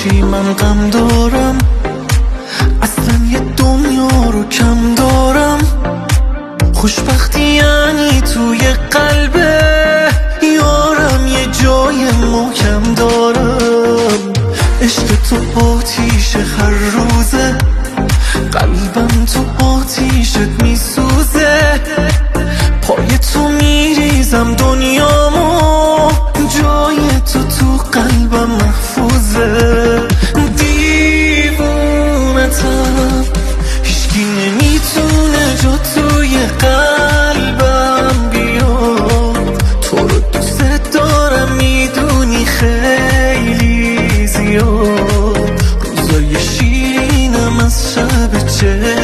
باشی من غم دارم، اصلا یه دنیا رو کم دارم. خوشبختی یعنی توی قلبه یارم یه جای محکم دارم. عشق تو آتیش هر روزه، قلبم تو آتیشت میسوزه. پای تو میریزم دنیامو، جای تو قلبم محفوظه. دیوونتم هیچکی نمیتونه جا توی قلبم بیاد. تو رو دوست دارم میدونی خیلی زیاد، روزای شیرینم از شب چه